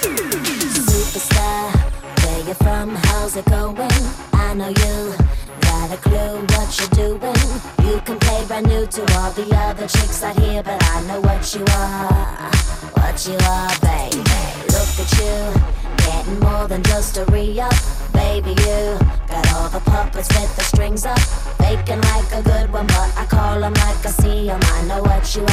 Superstar, where you from? How's it going? I know you got a clue what you're doing. You can play brand new to all the other chicks out here, but I know what you are, baby. Look at you, getting more than just a re-up. Baby, you got all the puppets with the strings up, faking like a good one, but I call them like I see them. I know what you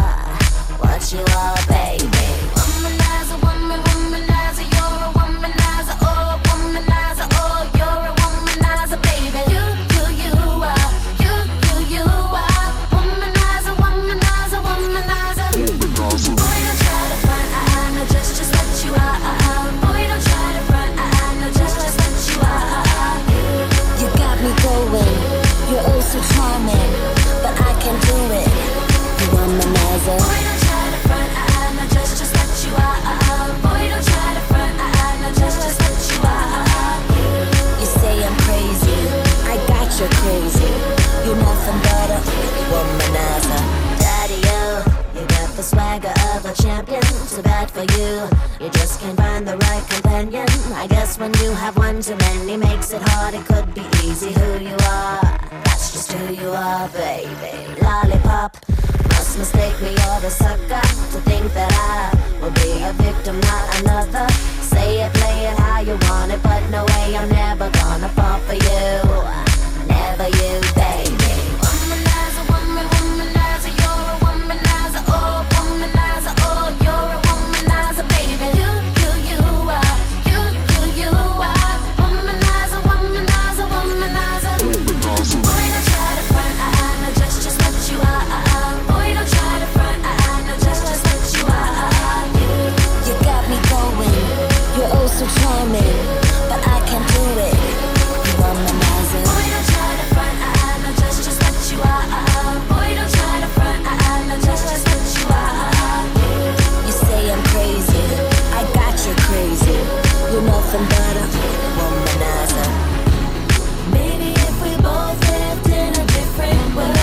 are, baby. Womanizer, womanizer, you're a womanizer, oh, womanizer, oh, you're a womanizer, baby. You are, you are, womanizer, womanizer, womanizer. Boy, don't try to front, I know just what you are. Boy, don't try to front, I know just what you are. You got me going, you're oh so charming, but I can do it. You womanizer. Boy, don't try to front, I know just what you are. Boy, don't try to front, I know just what you are. You say I'm crazy, I got you crazy. You're nothing but a womanizer. Daddy, you got the swagger of a champion. Too bad for you, you just can't find the right companion. I guess when you have one too many makes it hard. It could be easy who you are, that's just who you are, baby. Lollipop, must mistake me or the sucker to think that I will be a victim, not another. Say it, play it how you want it, but no way, I'm never gonna fall for you. Never you, baby. Womanizer, womanizer, you're a womanizer, oh, womanizer, oh, you're a womanizer, baby. You are, you are, womanizer, womanizer, womanizer. Boy, don't try to front, I know just what you are. Boy, don't try to front, I know just what you are. You got me going, you're oh so charming, but I can't do it. You womanizer. Boy, don't try to front, I know just what you are. Boy, don't try to front, I know just what you are. You say I'm crazy, I got you crazy. You're nothing but a womanizer. Maybe if we both lived in a different world,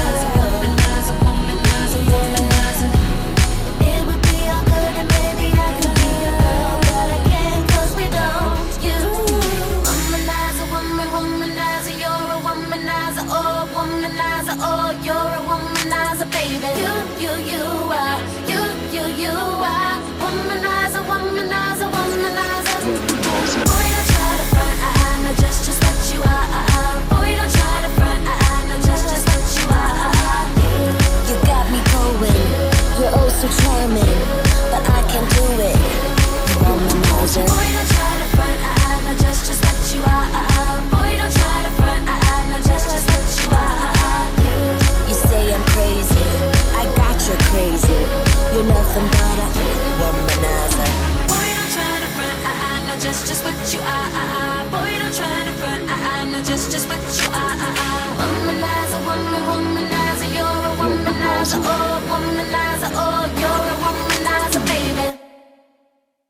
it would be all good and maybe I could be a girl, but I can't 'cause we don't. You womanizer, womanizer, you're a womanizer, oh, womanizer, oh, you're a womanizer, baby. You are, you are, womanizer, womanizer, womanizer. Boy, don't try to front, I know just what you are. Boy, don't try to front, I know just what you are. You got me going, you're oh so charming, but I can't do it. You womanizer. Boy, don't try to front, I know just what you are. Boy, don't try to front, I know just what you are. You say I'm crazy, I got you crazy. You're nothing but a womanizer. Boy, don't try to front, I know just what you are. Boy, don't try to front, I know just what you are. Womanizer, womanizer, you're a womanizer, oh, womanizer, oh, you're